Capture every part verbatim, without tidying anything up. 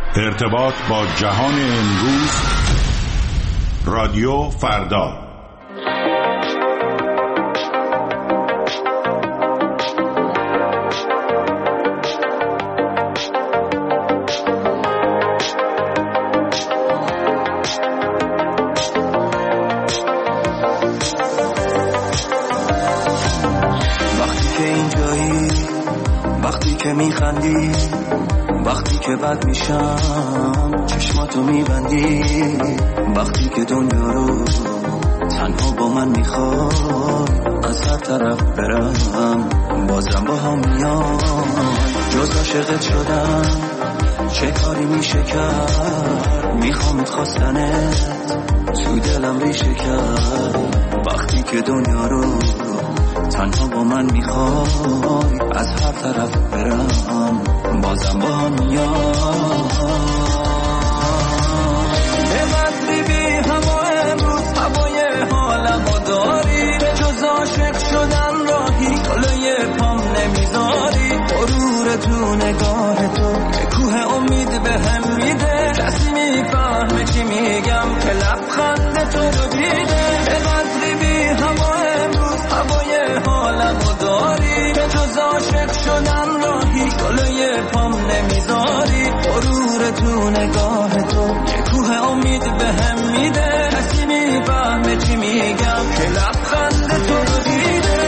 ارتباط با جهان امروز، رادیو فردا. وقتی که اینجایی، وقتی که میخندی، وقتی که بد میشم چشماتو میبندی، وقتی که دنیا رو تنها با من میخوای از هر طرف برم بازم با هم میای. جز عاشقت شدم چه کاری میشه کرد، میخوامت خواستنت تو دلم ریشه کرد. وقتی که دنیا رو تنها با من میخوای از هر طرف برم بازم با هم میای. به بدری بی هوا امروز هوای حالمو داری، به جز عاشق شدن راهی جلوی پام نمیذاری. غرور تو نگاه تو که کوه امید به هم میده، کسی میفهمه چی میگم که لبخند تو رو دیده. به بدری بی هوا امروز هوای حالمو داری، به جز عاشق شدن راهی جلوی پام نمیذاری. غرور تو نگاه تو یه کوه امید به هم میده، کسی میفهمه چی میگم که لبخند تو رو دیده.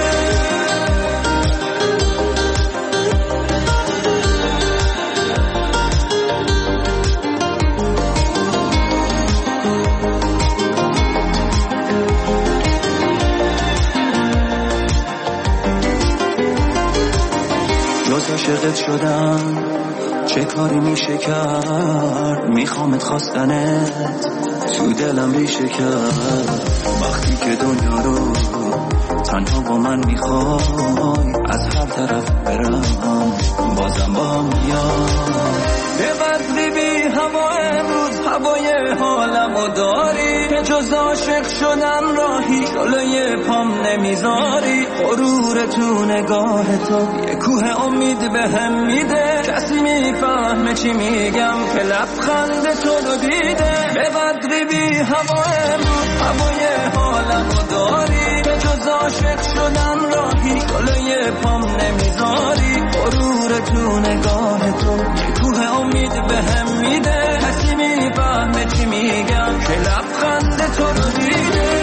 جز عاشقت شدم چه کاری میشه کرد، میخوامت خواستنت تو دلم ریشه کرد. وقتی که دنیا رو تنها با من میخوای از هر طرف برم بازم با هم میای. به بدری بی هوا امروز هوای حالمو داری، به جز عاشق شدن راهی جلوی پام نمیذاری. غرور تو نگاه تو یه کوه امید به هم میده، کسی میفهمه چی میگم که لبخند تو رو دیده. به بدری بی هوا امروز هوای حالمو داری، به جز عاشق شدن راهی جلوی پام نمیذاری. غرور تو نگاه تو یه کوه امید به هم میده، کسی میفهمه چی میگم که لبخند تو رو دیده.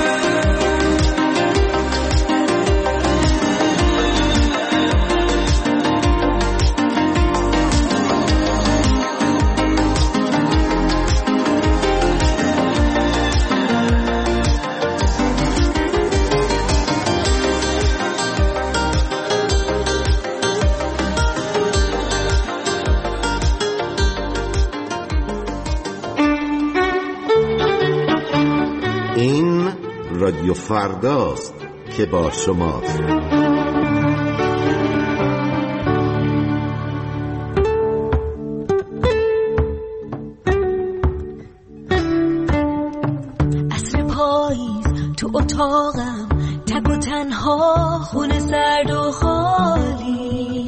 این رادیو فرداست که با شماست. عصر پاییز تو اتاقم، تک و تنها، خونه سرد و خالی،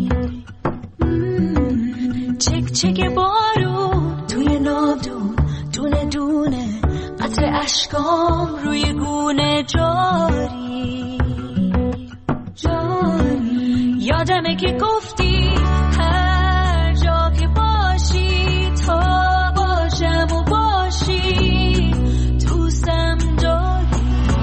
چک چک بارون توی نادون، دونه دونه قطر اشکام روی گونه جاری جاری. یادمه که گفتی هر جا که باشی تا باشم و باشی دوستم داری.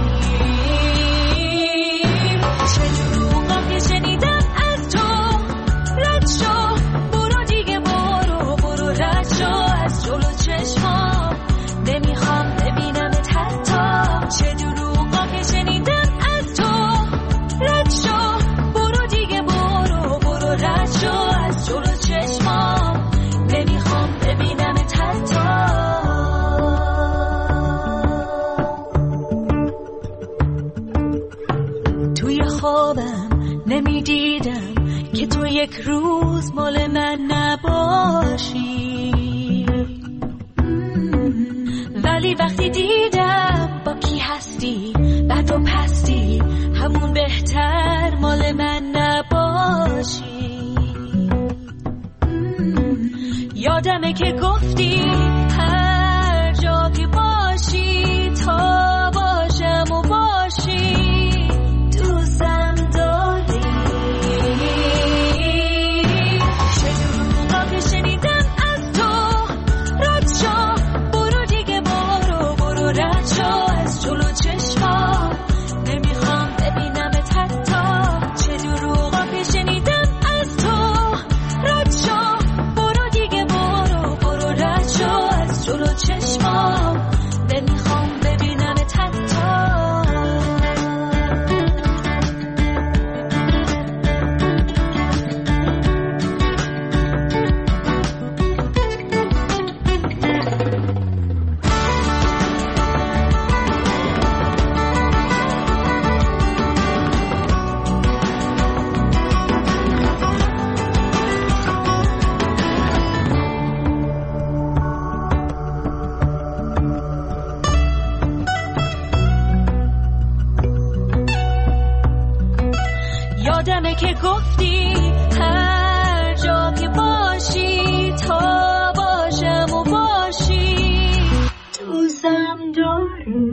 چه دروغا که شنیدم از تو، رد شو برو دیگه، برو برو رد شو از جلو چشمام، نمیخوام ببینمت حتی. چه دروغا که شنیدم از تو، رد شو برو دیگه، برو برو رد شو از جلو چشمام، نمیخوام ببینمت حتی. توی خوابم نمیدیدم که تو یک روز مال من نباشی، ولی وقتی دیدم با کی هستی، بد و پستی، همون بهتر مال من نباشی. یادمه که گفتی هر جا که باشی تا باشم و باشی دوستم داری. چه دروغا که شنیدم از تو، رد شو برو دیگه، برو برو رد شو از جلو چشما، نمیخوام ببینمت حتی. چه دروغا که شنیدم از تو، رد شو برو دیگه، برو برو رد شو از جلو چشما، نمیخوام ببینمت حتی. یادمه که گفتی هر جا که باشی تا باشم و باشی دوستم داری.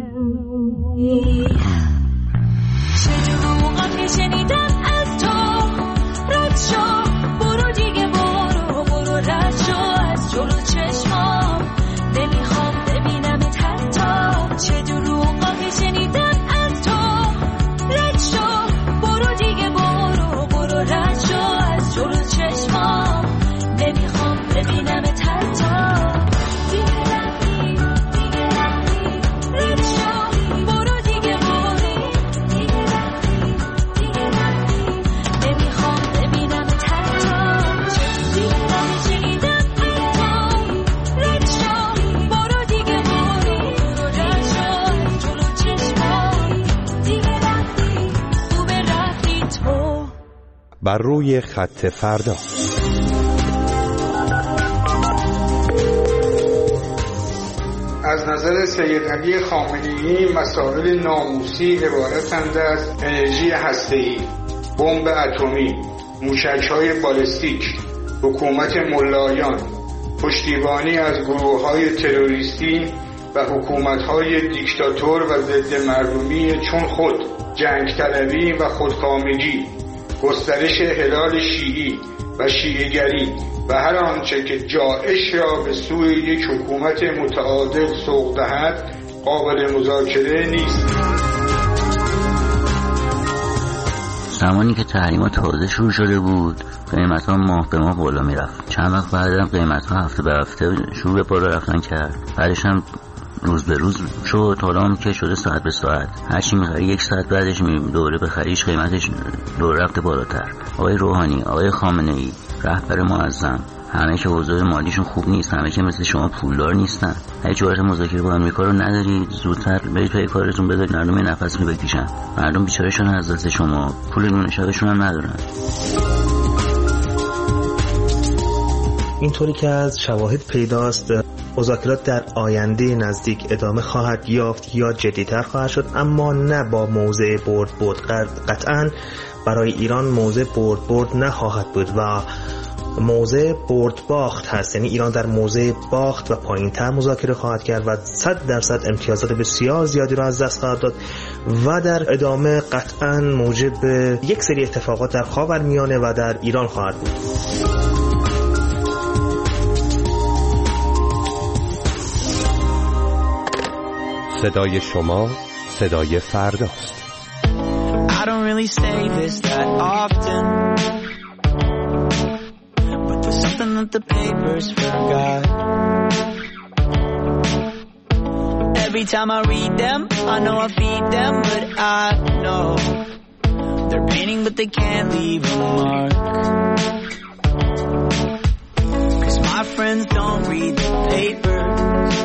چه دروغا که شنیدم از تو، رد شو برو دیگه، برو برو رد شو از جلو چشمام، نمیخوام ببینمت حتی. چه دروغا که شنیدم از تو، رد شو برو دیگه، برو برو رد شو از جلو چشمام، نمیخوام ببینمت حتی. دیگه رفتی دیگه رفتی، رد شو برو دیگه، برو دیگه رفتی دیگه رفتی، نمیخوام ببینمت حتی. دیگه رفتی شنیدم از تو، رد شو برو دیگه، برو برو رد شو از جلو چشمام، دیگه رفتی خوبه رفتی تو. بر روی خط فردا. از نظر سید علی خامنه‌ای مسائل ناموسی عبارتند از انرژی هسته‌ای، بمب اتمی، موشک‌های بالستیک، حکومت ملایان، پشتیبانی از گروه‌های تروریستی و حکومت‌های دیکتاتور و ضد مردمی چون خود، جنگ طلبی و خودکامگی، گسترش هلال شیعی و شیعه‌گری و هر آنچه که جائش را به سوی یک حکومت متعادل سوق دهد قابل مذاکره نیست. زمانی که تحریمات تازه شروع شده بود، قیمت ها ماه به ماه بالا می رفت. چند وقت بعدم قیمت ها هفته به هفته شروع به بالا رفتن کرد. بعدش هم روز به روز شد، حالا هم که شده ساعت به ساعت. هرچی میخری یک ساعت بعدش دوره بخریش قیمتش دوره رفته بالاتر. آقای روحانی، آقای خامنه‌ای، رهبر معظم، همه که اوضاع مالیشون خوب نیست، همه که مثل شما پولدار نیستن. هیچ جرأت مذاکره با آمریکا رو ندارید، زودتر برید پی کارتون، بذارید مردم یه نفس رو بکشن. مردم بیچاره‌شون از دست شما، پول نون شبشون هم ندارن. اینطوری که از شواهد پیداست مذاکرات در آینده نزدیک ادامه خواهد یافت یا جدی‌تر خواهد شد، اما نه با موضع برد برد. قطعاً برای ایران موضع برد برد نخواهد بود و موضع برد باخت هست، یعنی ایران در موضع باخت و پایین‌تر مذاکره خواهد کرد و صد درصد امتیازات بسیار زیادی را از دست خواهد داد و در ادامه قطعاً موجب یک سری اتفاقات در خاورمیانه و در ایران خواهد بود. صدای شما صدای فرداست. I don't really say this that often, but there's something that the papers forgot. Every time I read them, I know I feed them, but I know they're painting but they can't leave a mark. 'Cause my friends don't read the papers,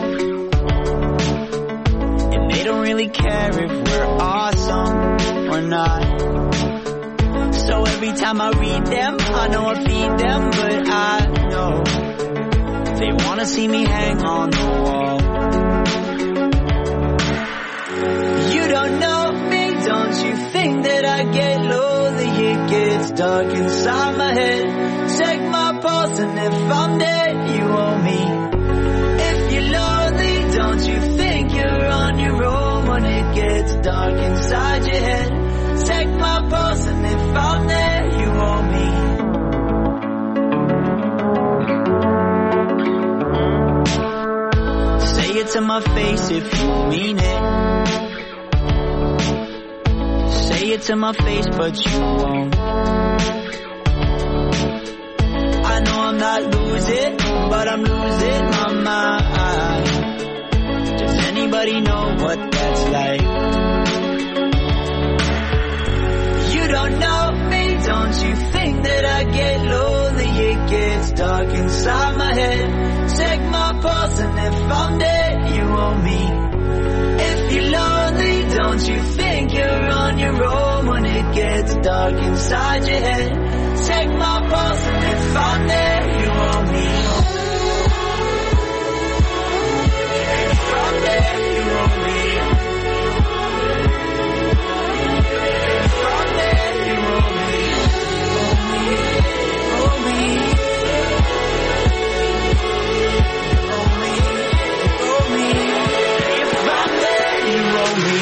they don't really care if we're awesome or not. So every time I read them, I know I feed them, but I know they wanna see me hang on the wall. You don't know me, don't you think that I get lonely? It gets dark inside my head. Check my pulse and if I'm dead, you owe me. If you're lonely, don't you think you're on your own when it gets dark inside your head? Take my pulse and if I'm there, you owe me. Say it to my face if you mean it. Say it to my face, but you won't. I know I'm not losing, but I'm losing my mind. Does anybody know what that's like? You don't know me, don't you think that I get lonely? It gets dark inside my head. Check my pulse and if I'm dead, you owe me. If you're lonely, don't you think you're on your own when it gets dark inside your head? Check my pulse and if I'm there, you owe me. If I'm there, you owe me. If I'm there, you owe me. Owe me, owe me. Owe me, owe me. If I'm there, you owe me.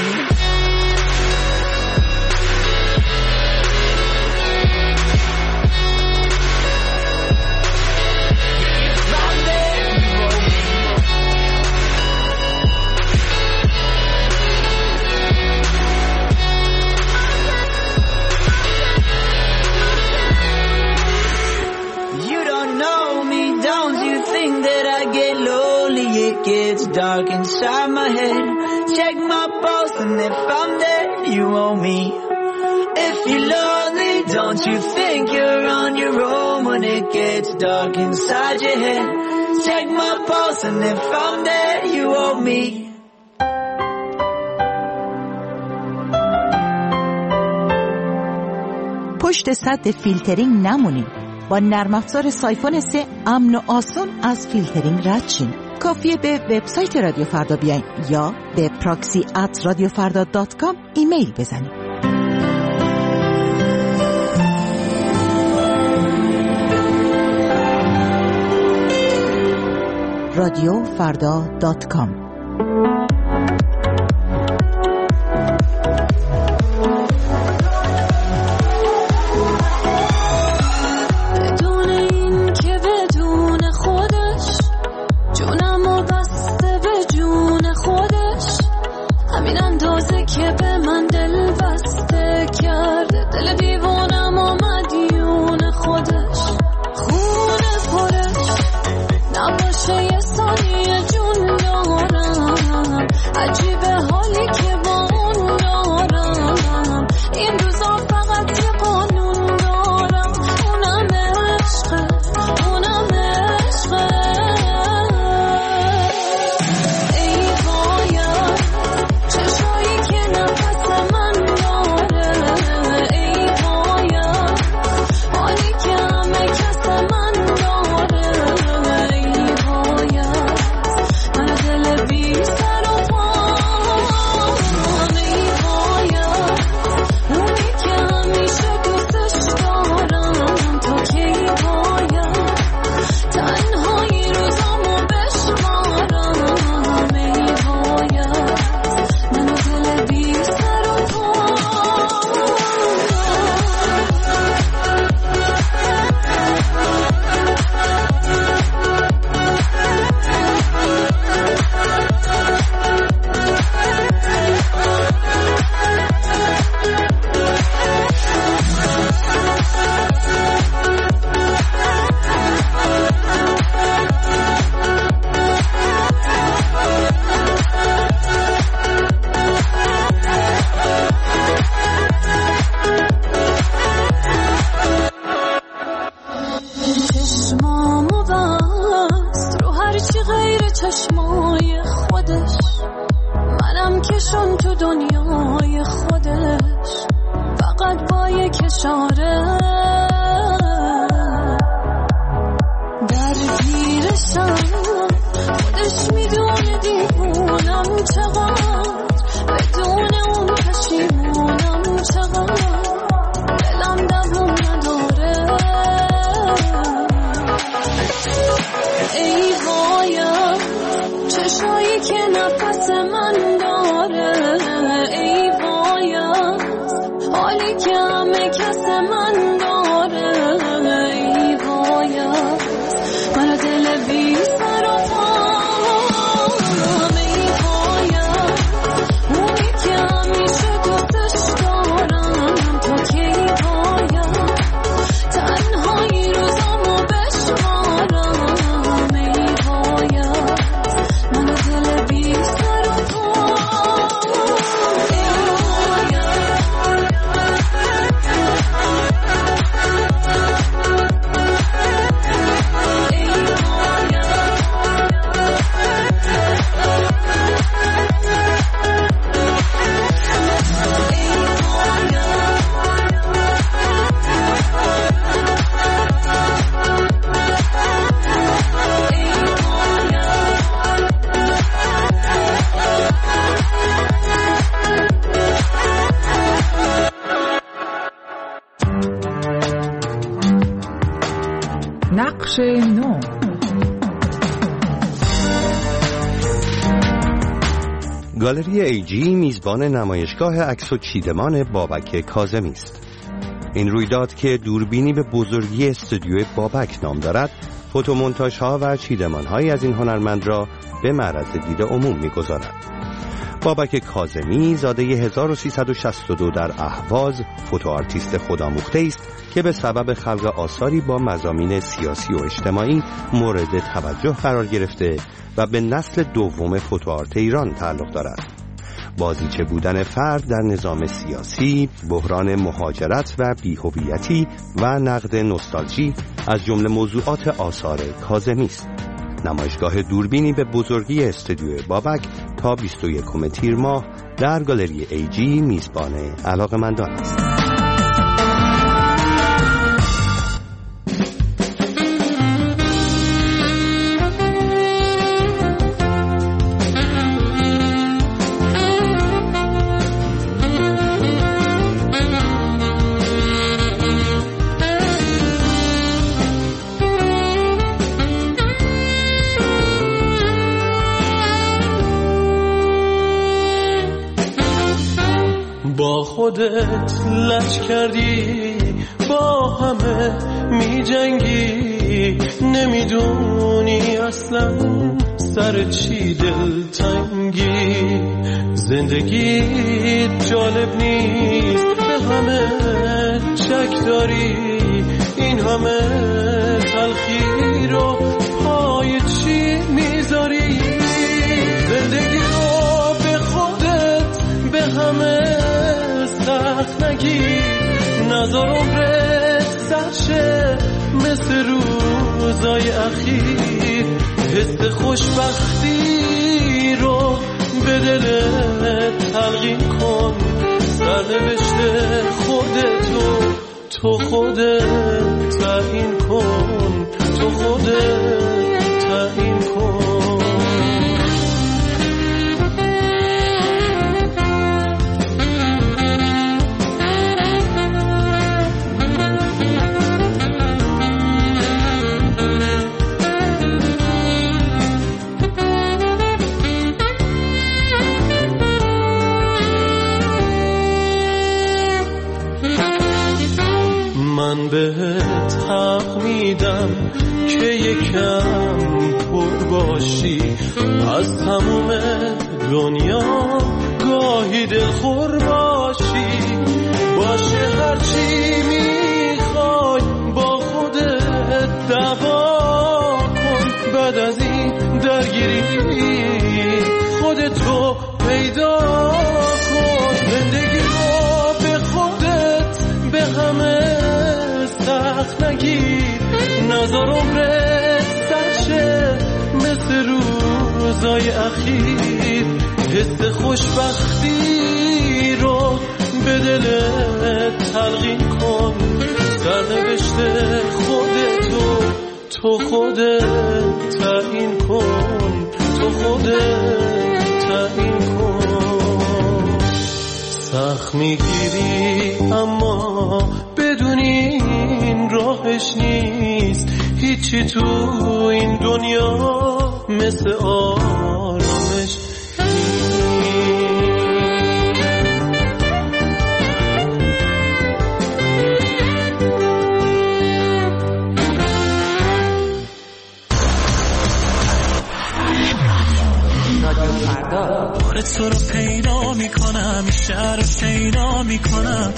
It's dark inside my head. Check my pulse and if I'm dead, you owe me. If you're lonely, don't you think you're on your own when it gets dark inside your head? Check my pulse and if I'm dead, you owe me. پشت سد فیلترینگ نمونید. با نرم افزار سایفون سه امن و آسون از فیلترینگ رد شین. کافیه به وبسایت رادیو فردا بیاین یا به پراکسی ات رادیو فردا دات کام ایمیل بزنید. رادیو فردا دات کام. ای وایم چشایی که نفس من داره، ای وایم حالی که همه کس من داره، ای وایم من دل بی سر و پام، ای وایم اونی که همیشه دوستش دارم، تا که ای وایم تنهایی روزامو بشمارم، ای وایم من دل بی سر و پام، ای نقش نو. گالری ایجی میزبان نمایشگاه عکس و چیدمان بابک کاظمی است. این رویداد که دوربینی به بزرگی استودیوی بابک نام دارد، فوتومونتاژها و چیدمان‌هایی از این هنرمند را به معرض دید عموم می‌گذارد. بابک کاظمی زاده هزار و سیصد و شصت و دو در اهواز، فوتوآرتیست خودآموخته است که به سبب خلق آثاری با مضامین سیاسی و اجتماعی مورد توجه قرار گرفته و به نسل دوم فوتوآرت ایران تعلق دارد. بازیچه بودن فرد در نظام سیاسی، بحران مهاجرت و بی‌هویتی و نقد نوستالژی از جمله موضوعات آثار کاظمی است. نمایشگاه دوربینی به بزرگی استودیو بابک تا بیست و یکم تیر ماه در گالری ایجی میزبان علاقه‌مندان است. با خودت لج کردی، با همه می جنگی، نمیدونی اصلا سر چی دلتنگی. زندگی جالب نیست، به همه شک داری، این همه تلخی رو پای چی میذاری. زندگی رو به خودت به همه سخت نگیر، نظر عمرت سرشه مثل روزای اخیر. حس خوشبختی رو به دلت تلقین کن، سرنوشت خودتو تو خودت تعیین کن، تو خودت تعیین کن. من بهت حق میدم که یکم پر باشی از تموم دنیا، گاهی دلخور باشی. باشه هرچی میخوای با خودت دعوا کن، بعد از این درگیری خودتو پیدا کن. زندگی رو به خودت به همه سخت نگیر، نظر عمرت سرشه مثل روزای اخیر. حس خوشبختی رو به دلت تلقین کن، سرنوشت خودتو تو خودت تعیین کن، تو خودت تعیین کن. سخت میگیری اما بدونی این راهش نیست، هیچی تو این دنیا مثل آرامش بار تو رو پیدا میکنم این شهر رو شیدا میکنم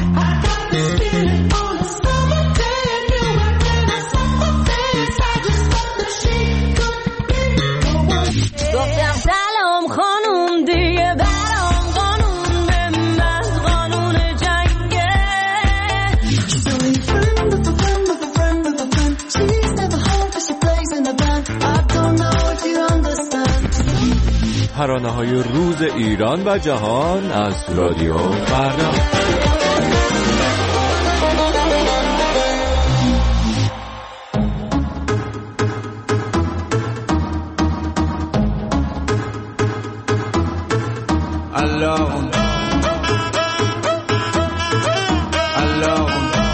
گفتم سلام خانوم دیگه برام قانون به من قانون جنگه She's only a friend of a friend of a friend of a friend She's never home cause she plays in the band I don't know if you understand ترانه‌های روز ایران و جهان از رادیو فردا. Alors, alors,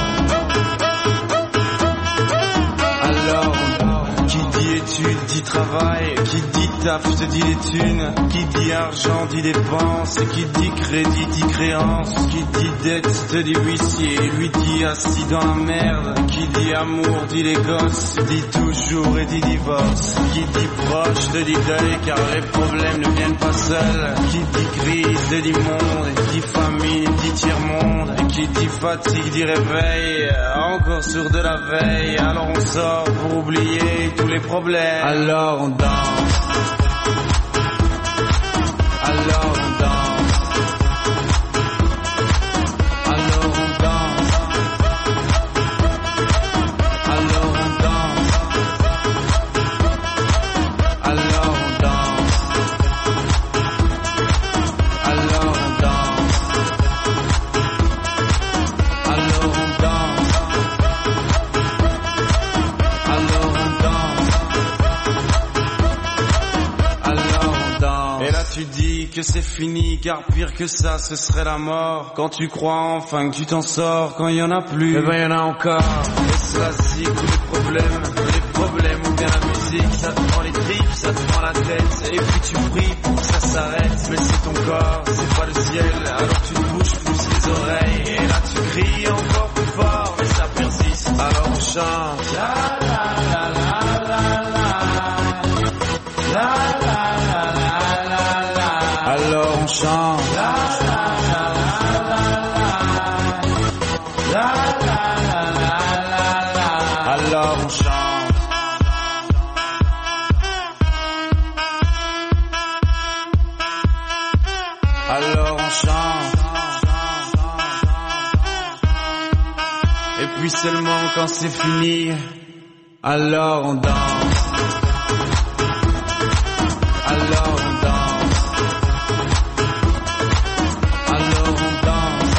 alors, qui dit études dit travail, qui dit taf te dit les thunes, qui dit argent dit dépenses, qui dit crédit dit créance, qui dit dette te dit huissier, lui dit assis dans la merde, qui dit amour dit les gosses, dit toujours et dit divorce, qui dit proche te dit deuil car les problèmes ne viennent pas seuls, qui dit crise te dit monde, et qui dit famine dit tiers-monde, et qui dit fatigue dit réveil, encore sur de la veille, alors on sort pour oublier tous les problèmes, alors on danse. Alors on danse, alors on danse, alors on danse, alors on danse, alors on danse, alors on danse, alors on danse, alors on danse. Et là tu dis que c'est fini, car pire que ça, ce serait la mort. Quand tu crois enfin que tu t'en sors, quand il y en a plus, eh ben y en a encore. Et cela c'est tous les problèmes, les problèmes ou bien la musique, ça te prend les tripes, ça te prend la tête, et puis tu pries pour que ça s'arrête. Mais c'est ton corps, c'est pas le ciel, alors tu te bouges plus les oreilles, et là tu cries encore plus fort, mais ça persiste, alors on chante. La la la la la la, la la la la la la. Alors on chante. La la la la la la, la la la la la la. Alors on chante. Alors on chante. Et puis seulement quand c'est fini, alors on danse. Alors on danse. Alors on danse.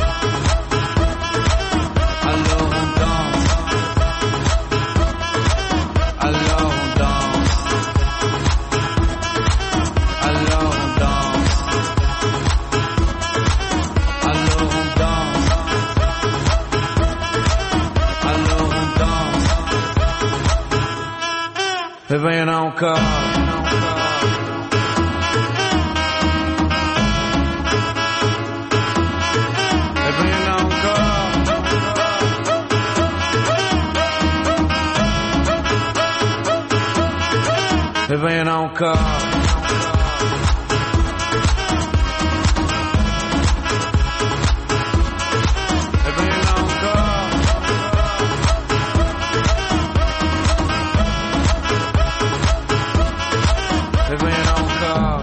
Alors on danse. Alors on danse. Alors on danse. Alors on danse. Alors on danse. Eh ben y'en a encore. Eh ben y'en a encore. Eh ben y'en a encore. Eh ben y'en a encore.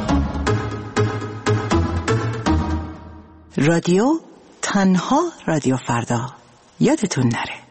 رادیو تنها رادیو فردا یادتون نره.